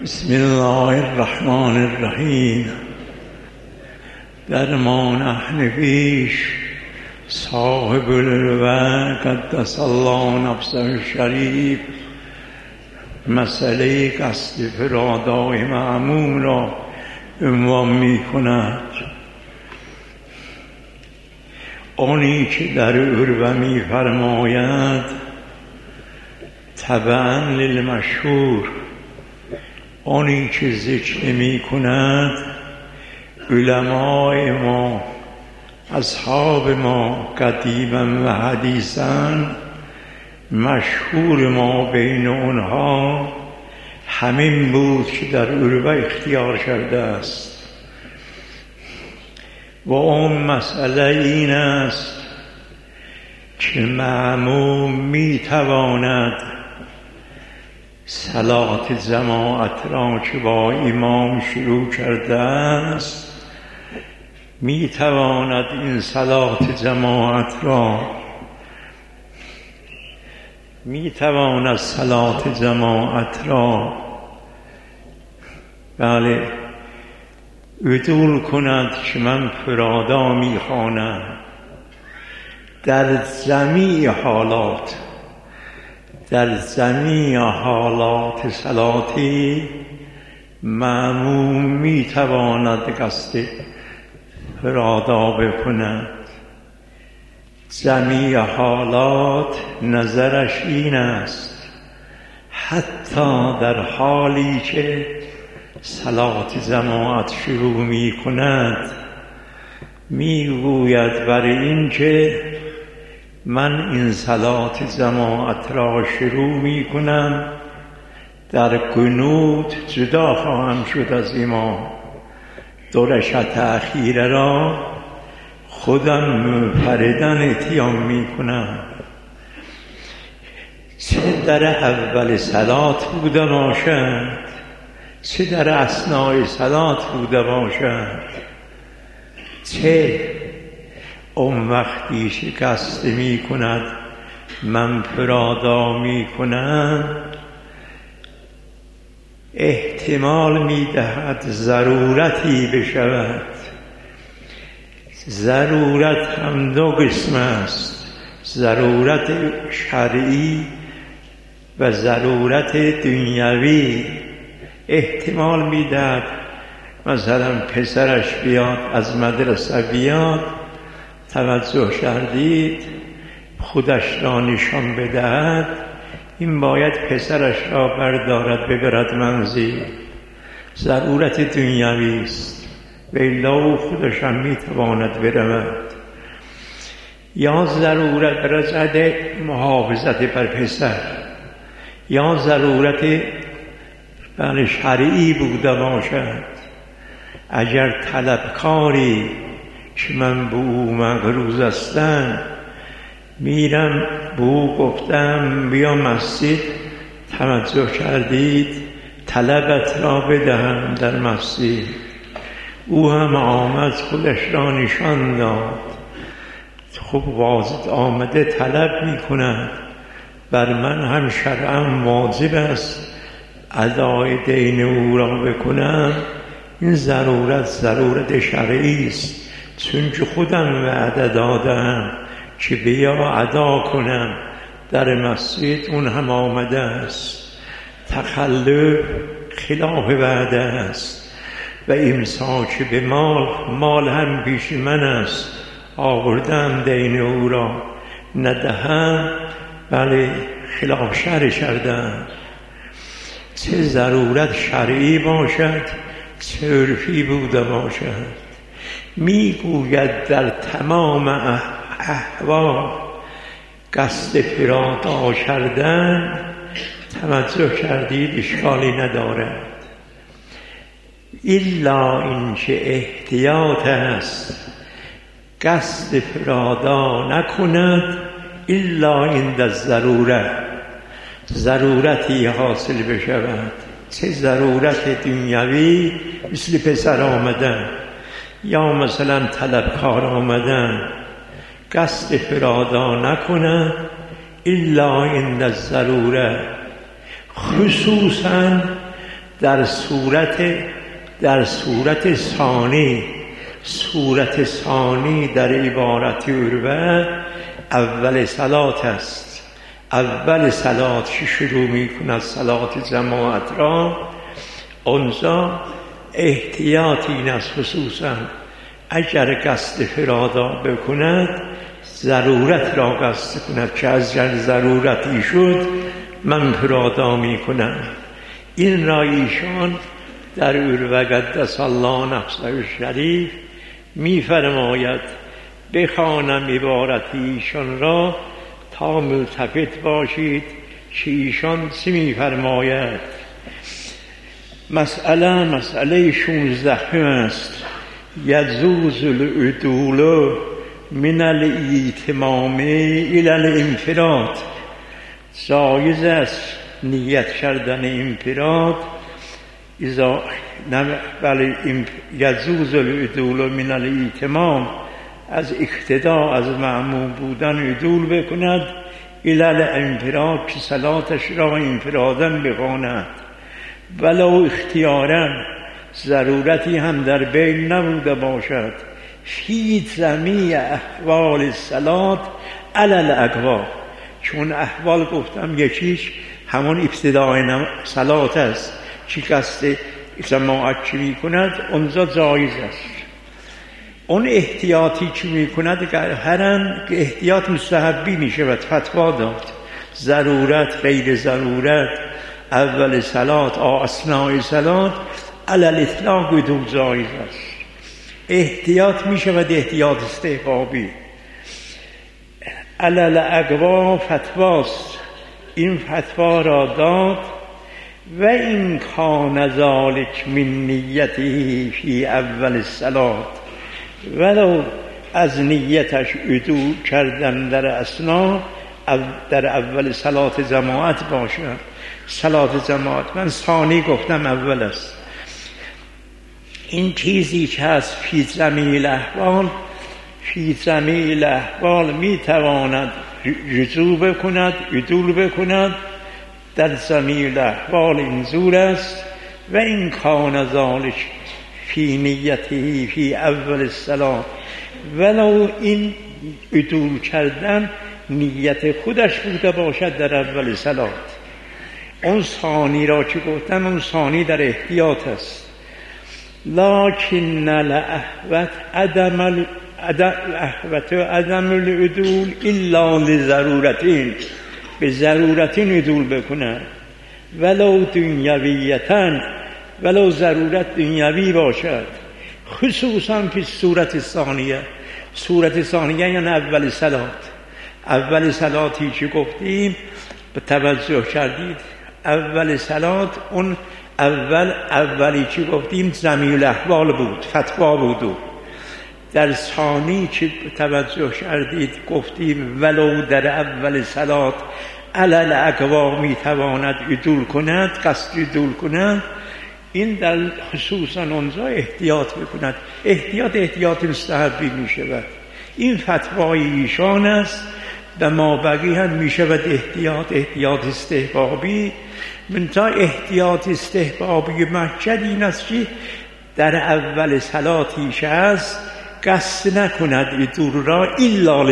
بسم الله الرحمن الرحیم. در ما نحن پیش صاحب الوقت قدس الله نفسه الشریف مسئله قصد فرادای معموم را عنوان می کند. آنی که در عروه می فرماید تبعا للمشهور، آنی که ذکر می کند علماء ما اصحاب ما قدیما و حدیثا، مشهور ما بین آنها همین بود که در عروه اختیار کرده است. و آن مسئله این است که مأموم می تواند صلات جماعت را که با امام شروع کرده است، می تواند این صلات جماعت را بله عدول کند که من فرادا می خوانم. در جمیع حالات صلاتی مأموم می تواند قصد فرادا بکند. جمیع حالات نظرش این است، حتی در حالی که صلات جماعت شروع می کند می گوید برای این که من این صلات جماعت را شروع می کنم، در قنوت جدا خواهم شد از امام، دو رکعت اخیره را خودم منفردن اتیام می کنم. چه در اول صلات بوده باشد، چه در اثناء صلات بوده باشد، چه اون وقتی شکست می کند من فرادا می کنم، احتمال می دهد ضرورتی بشود. ضرورت هم دو قسم است، ضرورت شرعی و ضرورت دنیوی. احتمال می دهد مثلا پسرش بیاد از مدرسه بیاد، توجه کردید خودش را نشان بدهد، این باید پسرش را بردارد ببرد منزل، ضرورت دنیوی است. و الا خودش هم میتواند برود. یا ضرورت رجعت محافظت بر پسر، یا ضرورت شرعی بوده باشد. اگر طلبکاری که من به او مغروض هستم میرم به او گفتم بیا مسجد، توجه کردید طلبت را بدهم در مسجد، او هم آمد خودش را نشان داد. خب واجد آمده طلب می کند، بر من هم شرعا واجب است ادای دین او را بکنم. این ضرورت شرعی است، چون که خودم وعده دادم که بیا ادا کنم در مسجد، اون هم آمده است. تخلف خلاف وعده است. و امساک به مال هم پیش من است، آوردم دین او را ندهم، بله خلاف شرع کردم. چه ضرورت شرعی باشد چه عرفی بوده باشد، میگوید در تمام احوال قصد فرادا کردن، توجه کردید اشکالی ندارد، الا این که احتیاط است قصد فرادا نکند، الا این در ضرورتی حاصل بشود. چه ضرورت دنیوی مثل پسر آمدن یا مثلا طلبکار آمدن، قصد فرادا نکنند الا عند الضروره، خصوصا در صورت ثانی در عبارت عروه اول صلات است. اول صلات که شروع می کند صلات جماعت را، اونجا احتیاط این است خصوصا اگر قصد فرادا بکند ضرورت را قصد کند که از ضرورتی شد من فرادا می کنم. این را ایشان در عروه قدس الله نفسه الشریف می فرماید. بخوانم عبارت ایشان را تا ملتفت باشید که ایشان چه می فرماید. مسئله 16 است. یجوز العدول من الایتمام الی الانفراد. جایز است نیت کردن انفراد یجوز العدول من الایتمام، از اقتدا از معموم بودن عدول بکند الی الانفراد که صلاتش را انفرادن بخواند، ولو اختیارا ضرورتی هم در بین نبوده باشد، فی جمیع احوال الصلات علی الاقوا. چون احوال گفتم یکیش همون ابتدای صلات است که قصد جماعت چی می کند اونجا جایز است. اون احتیاطی که می کند هرن که احتیاط مستحبی می شود فتوا داد. ضرورت غیر ضرورت اول صلات اثناء صلات علی الاطلاق بدون جایز است. احتیاط می شود احتیاط استحبابی. علی الاقوا فتواست. این فتوا را داد و این کان ذالک من نیته فی اول الصلات، ولو از نیتش عدول کردن در اثنا در اول صلات جماعت باشد. صلات جماعت من ثانی گفتم اول است. این چیزی که از فی جمیع الاحوال می تواند رجوع بکند عدول بکند در جمیع الاحوال اینجور است. و این کان ذالک فی نیته فی اول الصلات، ولو این عدول کردن نیت خودش بوده باشد در اول صلات. اون ثانی را که گفتم اون ثانی در احتیاط است. لکن الاحوط عدم العدول الا لضرورتین، به ضرورتین عدول بکنه، ولو دنیویتن، ولو ضرورت دنیوی باشد، خصوصا فی صورت ثانیه. صورت ثانیه یعنی اول صلات. اول صلاتی که گفتیم به توجه کردید اول صلات اون اولی که گفتیم جمیع الاحوال بود، فتوا بود. در ثانی که توجه کردید گفتیم ولو در اول صلات علی الاقوا میتواند عدول کند، قصد عدول کند. این در خصوصا اونجا احتیاط بکند. احتیاط مستحبی می شود. این فتوای ایشان است. به ما بقی هم می شود احتیاط استحبابی. منتها احتیاط استحبابی مقصد این است که در اول صلاتیش است قصد نکند عدول را الا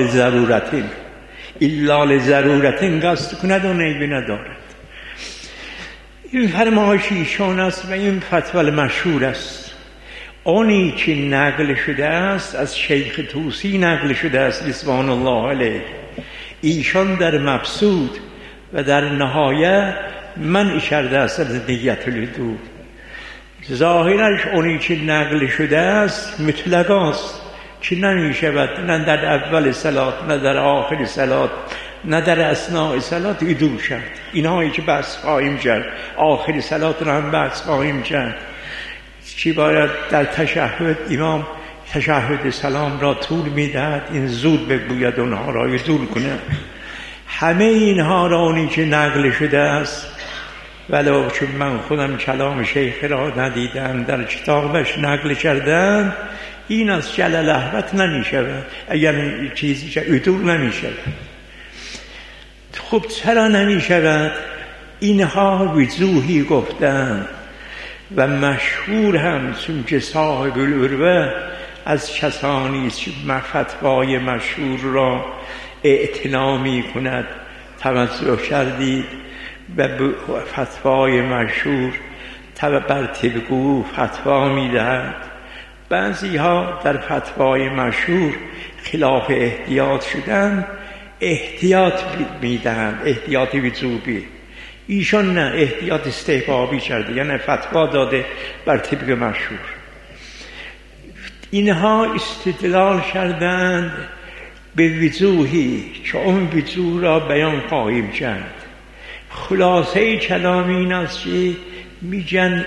لضرورتین قصد کند و نیبه ندارد. این فرمایش ایشان است و این فتوی مشهور است. آنی که نقل شده است از شیخ طوسی نقل شده است رضوان الله علیه. ایشان در مبسوط و در نهایه منع کرده است از نیت العدول. ظاهرش آنی که نقل شده است مطلق است که نمی شود نه در اول صلات نه در آخر صلات نه در اثناء صلات عدول شد. اینهایی که بحث خواهیم کرد، آخر صلات را هم بحث خواهیم کرد. چی باید در تشهد امام تشهد سلام را طول میدهد، این زود بگوید اونها را عدول کنه. همه اینها را اونی که نقل شده است، ولو چون من خودم کلام شیخ را ندیدم در کتابش نقل کردن، این از جلل احوت نمی شود. اگر چیزی که عدول نمی شود. خب چرا نمی شود؟ اینها وجوهی گفتن. و مشهور هم چون که صاحب العروه از کسانی است که فتوای مشهور را اعتنا می کند. توجه کردید؟ و فتوای مشهور بر طبق او فتوا می دهد. بعضی ها در فتوای مشهور خلاف احتیاط شدن، احتیاط می دهند، احتیاط وجوبی. ایشان نه، احتیاط استحبابی کرده، یعنی فتوا داده بر طبق مشهور. اینها استدلال کردند به وجوهی که اون وجوه را بیان خواهیم کرد. خلاصه کلام این است که میگن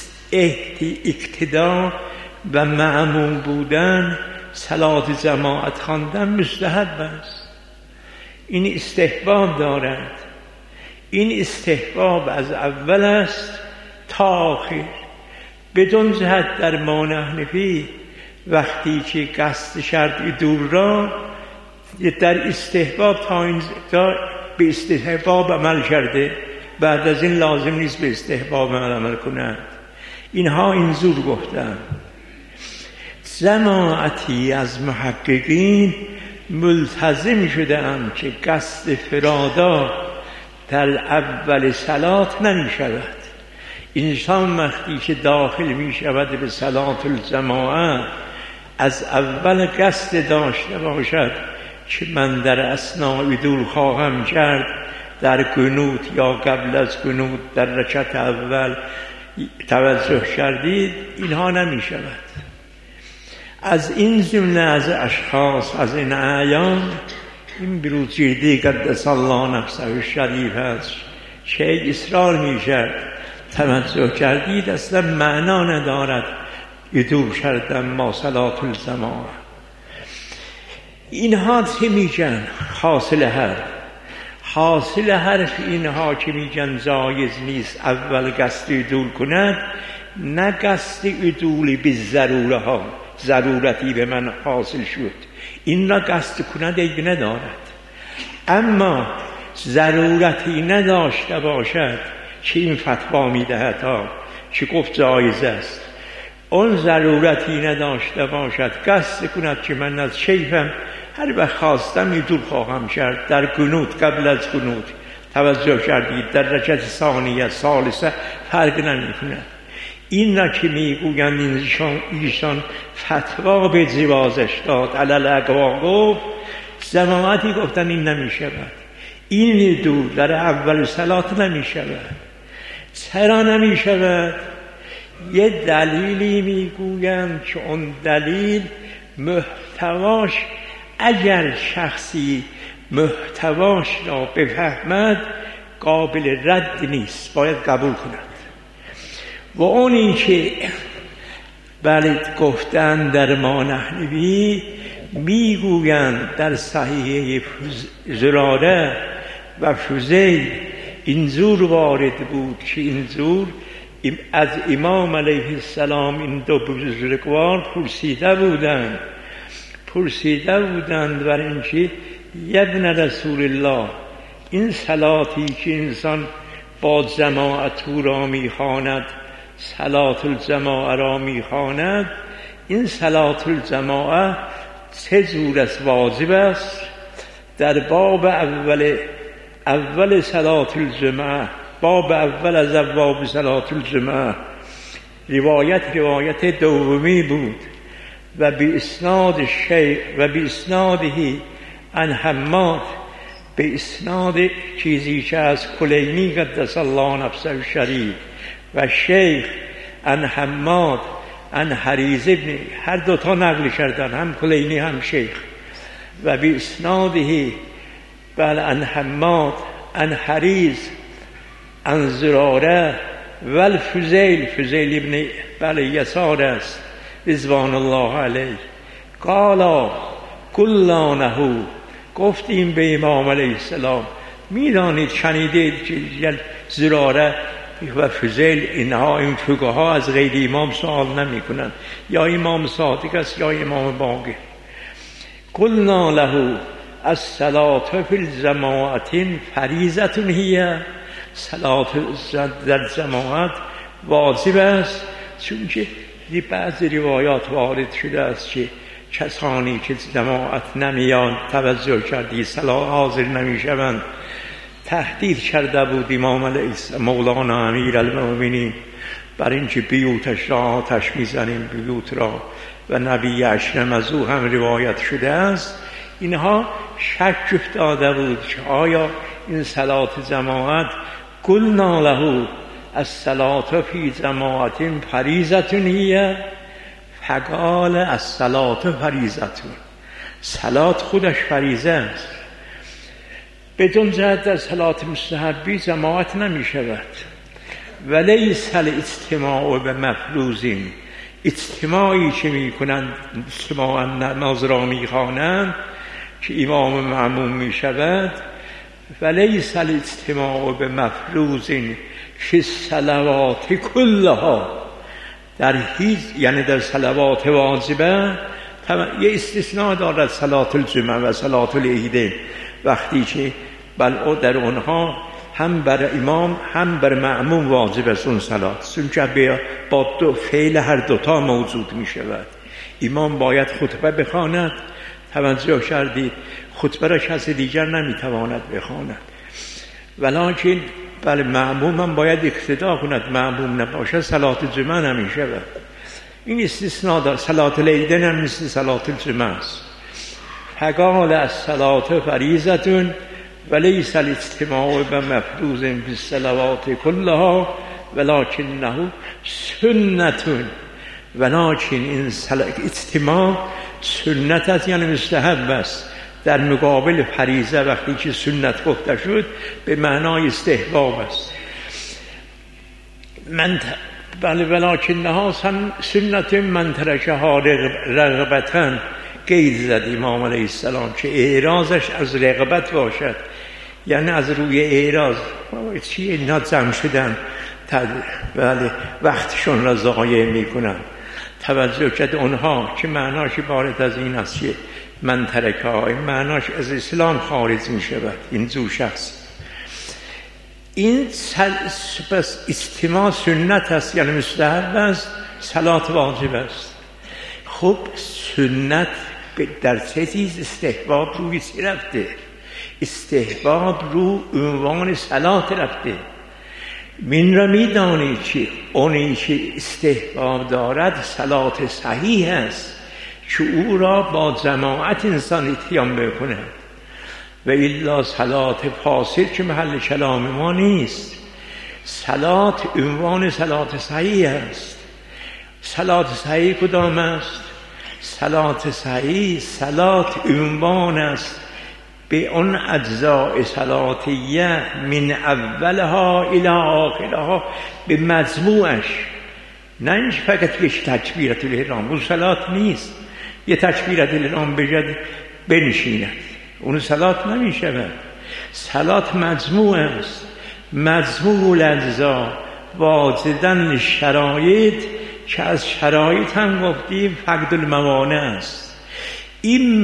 اقتدا و معموم بودن صلات جماعت خواندن مستحب است. این استحباب دارد. این استحباب از اول است تا آخر. بدون جهت در مانع حنفی وقتی که قصد شرط دور را در استحباب تا به استحباب عمل کرده، بعد از این لازم نیست به استحباب عمل کند. اینها اینجور گفتن. جماعتی از محققین ملتزم شده‌اند که قصد فرادا در اول صلات نمی شود. انسان وقتی که داخل می شود به صلات الجماعه از اول قصد داشته باشد که من در اثناء دور خواهم کرد، در قنوت یا قبل از قنوت در رکعت اول. توجه کردید؟ اینها نمی شود. از این جمله از اشخاص، از این اعیان، این بروجردی قدس الله نفسه الشریف است که اصرار می کرد. توجه کردید؟ اصلا معنا ندارد ادور کردن ما صلات الجماعه. اینها چه میگن؟ حاصل حرف اینها که میگن جایز نیست اول قصد ادول کند، نه قصد ادول به ضرورتی به من حاصل شد، این را قصد کند عیب ندارد. اما ضرورتی نداشته باشد که این فتوا میدهد که گفت جایز است، اون ضرورتی نداشته باشد قصد کند که من از شیفم هر وقت خواستم ادول خواهم کرد، در قنوت قبل از قنوت. توجه کردید؟ در رکعت ثانیه ثالثه فرق نمی‌کند. این را که میگویند ایشان فتوا به جوازش داد علل اقوا، جماعتی گفتن این نمی‌شود. این دور در اول صلات نمی‌شود. چرا نمی‌شود؟ یه دلیلی میگویند که اون دلیل محتواش، اگر شخصی محتواش را بفهمد قابل رد نیست، باید قبول کند. و اون این که بله گفتن در ما نحوی میگویند در صحیحه زراره و فضیل اینجور وارد بود که اینجور از امام علیه السلام این دو بزرگوار پرسیده بودند بر اینکه ابن رسول الله، این صلاتی که انسان با جماعت را میخواند، صلات الجماعه را میخواند، این صلات الجماعه چه جور است؟ واجب است؟ در باب اول صلات الجماعه، باب اول از ابواب صلات الجماعه، روایت دومی بود و به اسناد شیخ و به اسناده عن حماد، به اسناد چیزی که از کلینی قدس الله نفسه الشریف و شیخ عن حماد عن حریز ابن، هر دوتا نقل کردن، هم کلینی هم شیخ. و به اسناده بل عن حماد عن حریز عن زراره و الفضیل، فضیل ابن بله یسار است رضوان الله علیه، قالا قلناه، گفتیم به امام علیه السلام میدانید شنیدید که زراره و فضیل اینها، این فقها از غیر امام سوال نمی کنند، یا امام صادق است یا امام باقر. قلنا له الصلاة فی الجماعة فریضة هی، صلات در جماعت واجب است، چون که بعضی روایات وارد شده است که کسانی که جماعت نمیان توجه کردی صلاح حاضر نمیشوند. تهدید کرده بود امام علیه مولانا امیرالمؤمنین بر اینکه بیوتش را آتش میزنیم بیوت را، و نبی اشرم از او هم روایت شده است. اینها شک افتاده بود که آیا این صلات جماعت قلنا له الصلاة فی جماعت فریضة هی، فقال الصلاة فریضة، صلات خودش فریضه است. بدون جهت در صلات مستحبی جماعت نمی شود. ولیس الاجتماع به مفروضین، اجتماعی که می کنند اجتماع نماز را می خوانند که امام معموم می شود، ولیس الاجتماع به مفروضین که صلوات کلها، در هیچ یعنی در صلوات واجبه یه استثناء دارد، صلات الجمعه و صلات العیدین، وقتی که در اونها هم بر امام هم بر معموم واجب است اون صلات، چون که با دو فعل هر دوتا موجود می شود. امام باید خطبه بخواند، توجه کردید، خطبه را کسی دیگر نمی تواند بخواند، ولکن بله معموم هم باید اقتدا کند، معموم نباشه صلات جمعه نمی شود. این استثناء دار. صلات العیدین هم مثل صلات الجمعه است. فقال الصلاة فریضة ولیس الاجتماع بمفروض بالصلوات كلها ولکنه سنة، ولکن این اجتماع سنت است، یعنی مستحب است، در مقابل فریضه وقتی که سنت گفته شد به معنای استحباب است. بله ولکنها سنت من ترکها رغبتا، قید زد امام علیه السلام که اعراضش از رغبت باشد، یعنی از روی اعراض چیه اینا جمع شدن بله وقتشون را ضایع میکنن. توجه کرد اونها که معناش عبارت از این است که من ترکها، این معناش از اسلام خارج می شود این زو شخص. این پس اجتماع سنت است، یعنی مستحب است، صلات واجب است. خب سنت در چه چیز استحباب روی چی رفته؟ استحباب رو عنوان صلات رفته. من را میدانی که اونی که استحباب دارد صلات صحیح است که او را با جماعت انسان اتیان بکنه، و الا صلات فاسد که محل کلام ما نیست. صلات عنوان صلات صحیح است. صلات صحیح کدام است؟ صلات صحیح صلات عنوان است به اون اجزاء صلاتیه من اولها الی آخرها، به مجموعش، نه اینکه فقط یک تکبیرت الاحرام. اون صلات نیست، یه تکبیرت الاحرام بجد بنشیند، اون صلات نمی شود. صلات مجموع است، مجموع الاجزاء واجدن شرایط که از شرایط هم گفتیم فقد الموانع است. این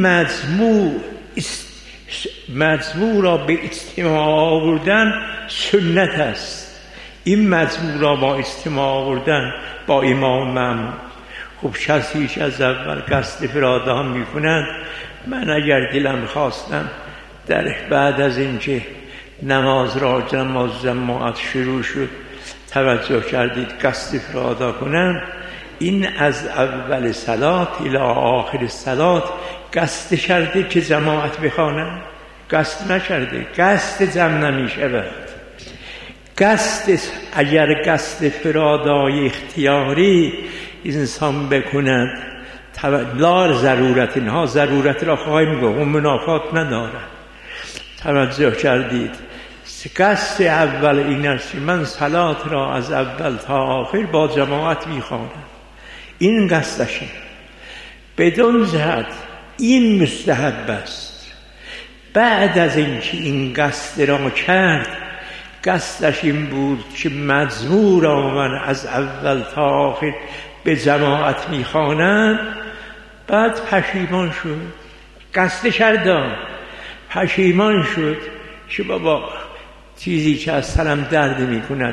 مجموع را به اجتماع آوردن سنت است. این مجموع را با اجتماع آوردن با امام معموم. خب کسیش از اول قصد فرادان می کند. من اگر دلم خواستم در بعد از اینکه نماز را جماعت شروع شد توجه کردید قصد فرادا کنم، این از اول صلات الی آخر صلات قصد کرده که جماعت بخوانم، قصد نکرده. قصد جمع نمی شود. قصد اگر قصد فرادای اختیاری انسان بکند لا ضرورت، اینها ضرورت را خواهیم گفت، اون منافات ندارد. توجه کردید قصد اول این است من صلات را از اول تا آخر با جماعت میخوانم، این قصدشه. بدون جهت این مستحب است. بعد از اینکه این قصد را کرد، قصدش این بود که مجموع را من از اول تا آخر به جماعت میخوانم، بعد پشیمان شد، قصد کردم پشیمان شد که بابا چیزی که از سرم درد می کند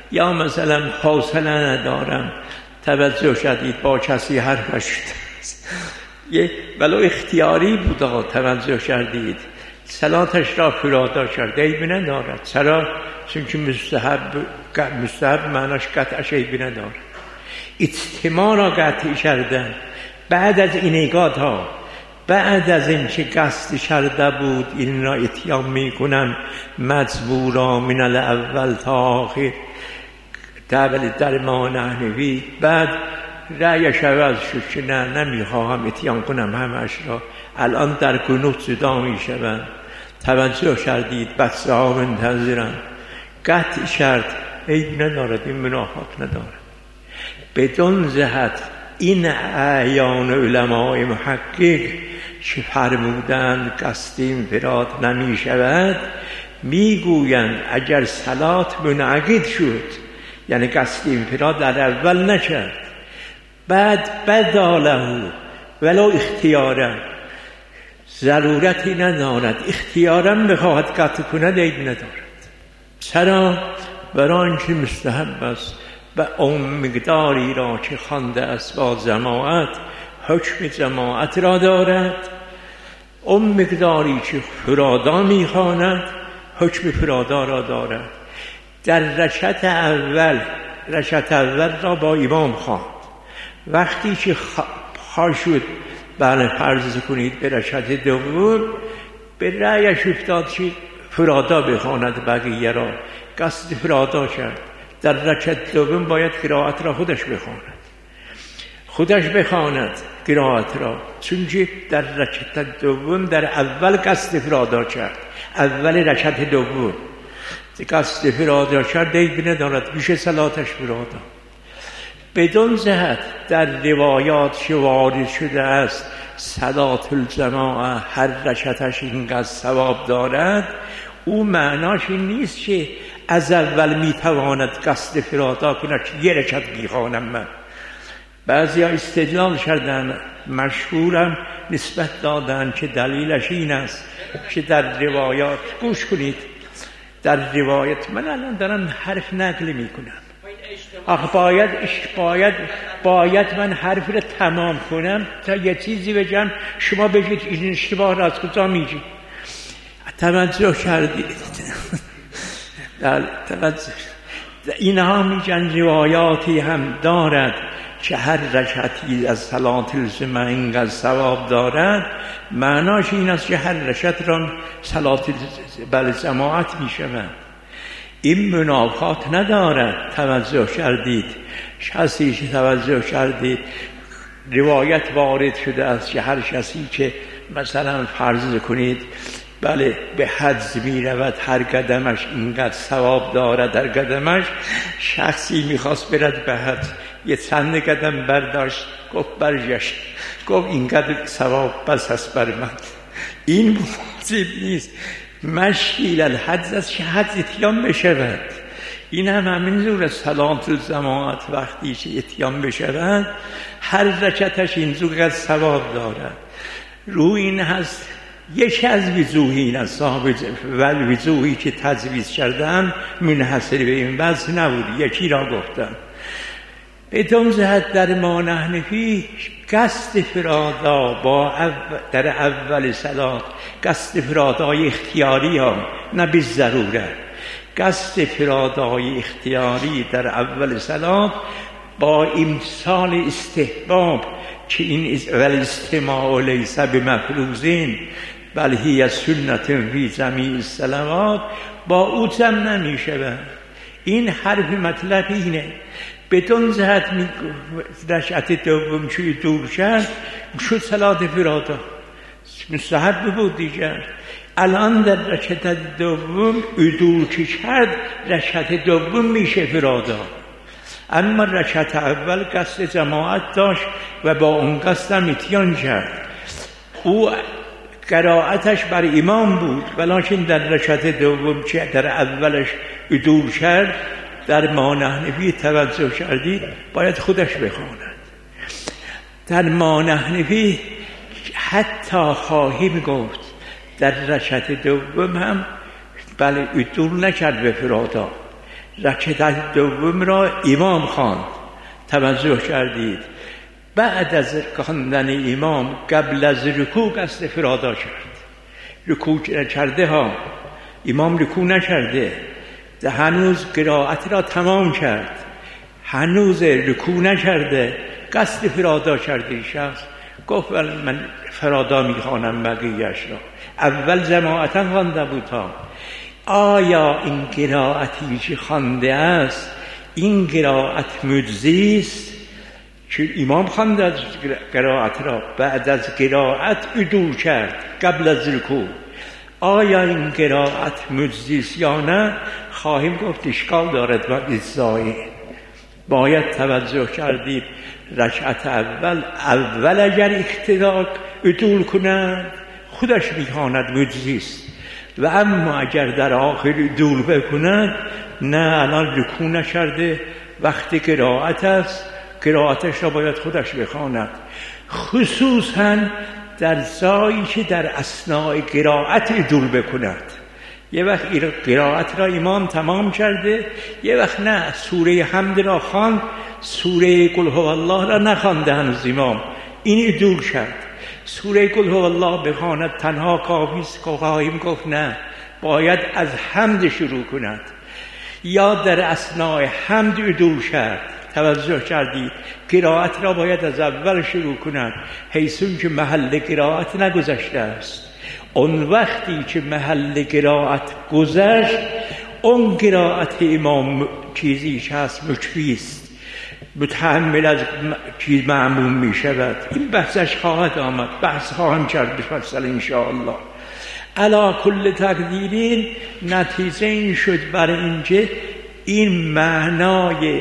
یا مثلا حوصله ندارم، توجه شدید با کسی حرفش شده، ولو اختیاری بود توجه کردید، صلاتش را فرادا کرد، عیبی ندارد. چرا؟ چون که مستحب معناش قطعش عیبی ندارد. اجتماع را قطعی کردن بعد از این ایقات ها، بعد از این که قصد کرده بود این را اتیان میکنم مجبورا من الاول تا آخر در ما نحنوی، بعد رأیش عوض شد که نه نمیخواهم اتیان کنم همش را، الان در قنوت جدا میشوند. توجه کردید بچه ها منتظرن، قطع کرد، عیب ندارد، این منافات ندارد. بدون جهت این اعیان علماء محقق که فرمودند قصد انفراد نمی شود، میگویند اگر صلات منعقد شد، یعنی قصد انفراد در اول نکرد، بعد بداله ولو اختیارا، ضرورتی ندارد، اختیارا بخواهد قطع کند، عیب ندارد. چرا؟ برای اینکه مستحب است و اون مقداری را که خوانده است با جماعت حکم جماعت را دارد، اون مقداری که فرادا میخواند حکم فرادا را دارد. در رکعت اول را با امام خواند، وقتی که خواهد بله فرض کنید به رکعت دوم به رأیش افتاد که فرادا بخواند بقیه را، قصد فرادا کرد، در رکعت دوم باید قرائت را خودش بخواند قرائت را، چون که در رکعت دوم در اول قصد فرادا کرد، اول رکعت دوم قصد فرادا کرد، عیب ندارد، میشه صلاتش فرادا. بدون جهت در روایات که وارد شده است صلات الجماعه هر رکعتش اینقدر ثواب دارد، او معناش این نیست که از اول میتواند قصد فرادا کند که یه رکعت میخوانم. من بعضی ها استدلال کردن، مشهورم نسبت دادن که دلیلش این است که در روایات، گوش کنید، در روایت، من الان دارم حرف نقل میکنم، باید من حرف رو تمام کنم تا یه چیزی بگم شما بگید این اشتباه را از کجا میگی. توجه کردید؟ اینها میگن روایاتی هم دارد که هر رکعتی از صلات الجمعه اینقدر ثواب دارد، معناش این است که هر رکعت را صلات جماعت میشوند. این منافات ندارد. توجه کردید؟ کسی که توجه کردید روایت وارد شده است که هر کسی که مثلا فرض کنید بله به حج می رود، هر قدمش اینقدر ثواب دارد، در قدمش شخصی میخواست برد به حج، یه چند قدم برداشت، گفت برگشت، گفت اینقدر ثواب بس هست بر من. این واجب نیست، مشکل الحج است که حج اتیان بشود. این هم همین زور صلات الجماعت وقتی که اتیان بشود هر رکعتش این زور ثواب دارد. روی این هست یکی از وجوهی این است، ولی وجوهی که تجویز کردم منحصر به این بحث نبود، یکی را گفتم. بدون جهت در ما نحنفی قصد فرادا در اول صلات، قصد فرادای اختیاری ها، نه به ضروره، قصد فرادای اختیاری در اول صلات با امثال استحباب که این والاستماع لیس بمفروضین بل هی سنت فی جمیع الصلوات، با او جمع نمی شود. این حرف مطلب اینه. بدون جهت رکعت دوم چوی دور کرد شد صلات فرادا، مستحب بود دیگر. الان در رکعت دوم دور که کرد رکعت دوم میشه فرادا، اما رکعت اول قصد جماعت داشت و با اون قصد هم اتیان کرد. او قرائتش بر امام بود، ولیکن در رکعت دوم که در اولش دور کرد، در ما نحنفی توجه کردید باید خودش بخواند. در ما نحنفی حتی خواهیم گفت در رکعت دوم هم بله دور نکرد به فرادا، رکعت دوم را امام خواند. توجه کردید بعد از خواندن امام قبل از رکوع قصد فرادا کرد. رکوع کرده ها، امام رکوع نکرده، هنوز قرائت را تمام کرد، هنوز رکوع نکرده، قصد فرادا کرده. شخص گفت من فرادا میخوانم بقیه‌اش را. اول جماعتا خوانده بود ها. آیا این قرائتی که خوانده است این قرائت مجزی است؟ که امام خوانده از قرائت را، بعد از قرائت عدول کرد قبل از رکوع. آیا این قرائت مجزی است یا نه؟ خواهیم گفت اشکال دارد و اجزایی. باید توجه کردید رکعت اول اگر اقتدا عدول کند خودش میخواند مجزی است، و اما اگر در آخر عدول بکند نه، الان رکوع نکرده، وقت قرائت است، قرائتش را باید خودش بخواند. خصوصا در جایی که در اثناء قرائت عدول بکند. یه وقت قرائت را امام تمام کرده، یه وقت نه، سوره حمد را خواند، سوره قل هو الله را نخوانده هنوز امام، این عدول کرد. سوره قل هو الله بخواند تنها کافی است. خواهیم گفت نه، باید از حمد شروع کند، یا در اثناء حمد عدول کرد. توجه کردید قرائت را باید از اول شروع کند، حیثون که محل قرائت نگذشته است. اون وقتی که محل قرائت گذشت، اون قرائت امام چیزی که هست مکفی است، متحمل از چیز معموم می شود. این بحثش خواهد آمد، بحث خواهم کرد بفصل انشاءالله. علا کل تقدیرین نتیجه این شد بر اینکه این معنای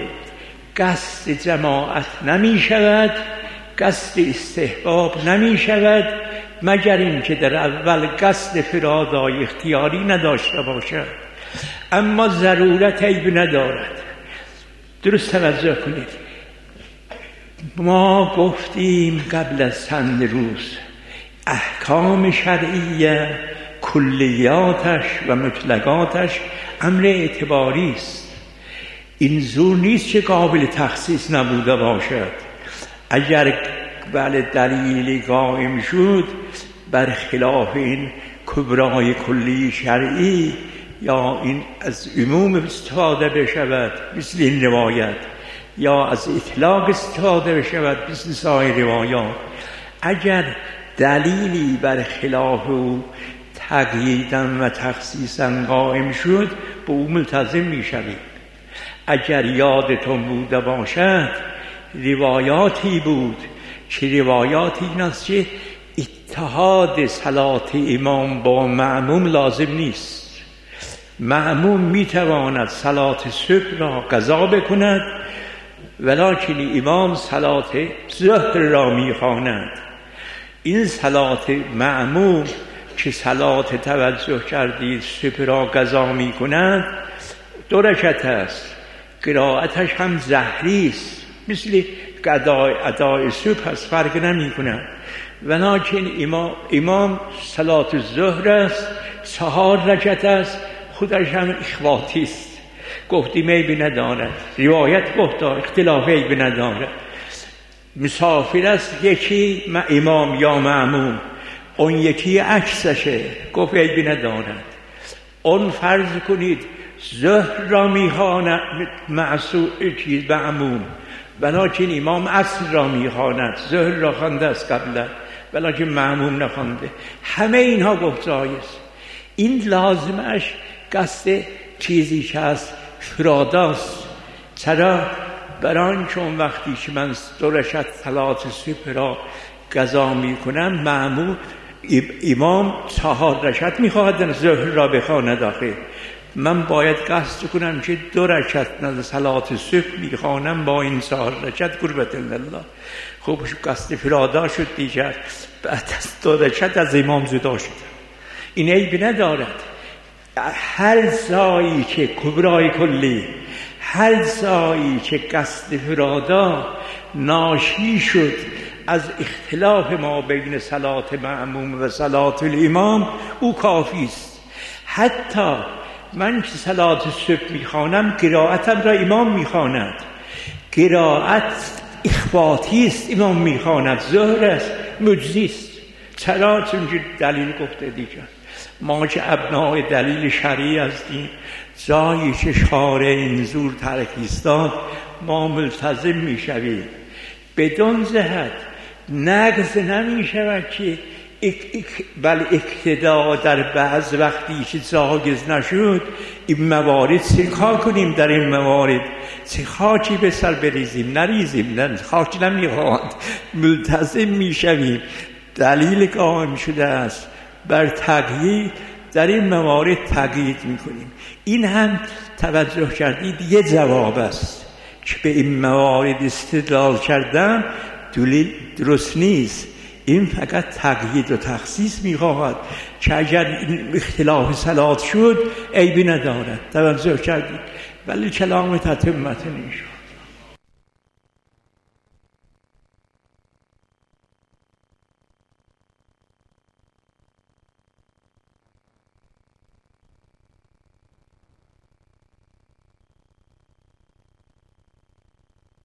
قصد جماعت نمی شود، قصد استحباب نمی شود، مگر اینکه در اول قصد فرادای اختیاری نداشته باشد. اما ضرورت عیب ندارد. درست توجه کنید. ما گفتیم قبل از چند روز احکام شرعیه کلیاتش و مطلقاتش امر اعتباری است. این زور نیست که قابل تخصیص نبوده باشد. اگر دلیلی قائم شد برخلاف این کبرای کلی شرعی، یا این از عموم استفاده بشود مثل این روایت، یا از اطلاق استفاده بشود مثل سایر روایات، اگر دلیلی برخلاف او تقییداً و تخصیصاً قائم شد به او ملتزم می‌شوید. اگر یادتون بوده باشد روایاتی بود که روایاتی این است که اتحاد صلات امام با معموم لازم نیست. معموم میتواند صلات صبح را قضا بکند، ولکن امام صلات ظهر را میخواند. این صلات معموم که صلات توجه کردید صبح را قضا میکند 2 رکعت است، قرائتش هم ظهری است، مثل ادای صبح است، فرق نمی کند. ولکن امام صلات ظهر است، 4 رکعت است، خودش هم اخواتی است، گفتیم عیب ندارد. روایت گفت اختلاف عیب ندارد. مسافر است یکی امام یا معموم، اون یکی عکسشه، گفت عیب ندارد. اون فرض کنید ظهر را میخواند معموم، ولکن امام عصر را میخواند، ظهر را خوانده است قبلا ولکن معموم نخوانده. همه اینها گفت جایز. این لازمش قصد چیزی که از فراداست. چرا؟ برای چون وقتی که من 2 رکعت صلات صبح را قضا میکنم، معموم امام 4 رکعت میخواهد ظهر را بخواند. آخه من باید قصد کنم که 2 رکعت صلات صبح میخوانم با این 4 رکعت قربت الله. خب قصد فرادا شد دیگر، بعد از 2 رکعت از امام جدا شد. این عیب ندارد. هر جایی که کبرای کلی، هر جایی که قصد فرادا ناشی شد از اختلاف ما بین صلات معموم و صلات الامام، او کافی است. حتی من که صلات صبح میخوانم قرائتم را امام میخواند. قرائت اخباتی است، امام میخواند. ظهر است، مجزی است. چرا؟ چون دلیل گفته دیگر. ما که ابنای دلیل شرعی هستیم، جایی که شارع انظور ترکیستان ما ملتزم میشویم. بدون جهت نقض نمیشود که بل اقتدا در بعض وقتی که جایز نشد این موارد چه کار کنیم؟ در این موارد چه خاکی به سر بریزیم؟ نریزیم، نه خاک نمیخواند، ملتزم میشویم. دلیل قائم شده است بر تقیید، در این موارد تقیید میکنیم. این هم توجه کردید یه جواب است که به این موارد استدلال کردن درست نیست. این فقط تقیید و تخصیص میخواهد که اگر این اختلاف صلات شد عیبی ندارد. توجه کردید؟ ولی کلام تتمت نیست.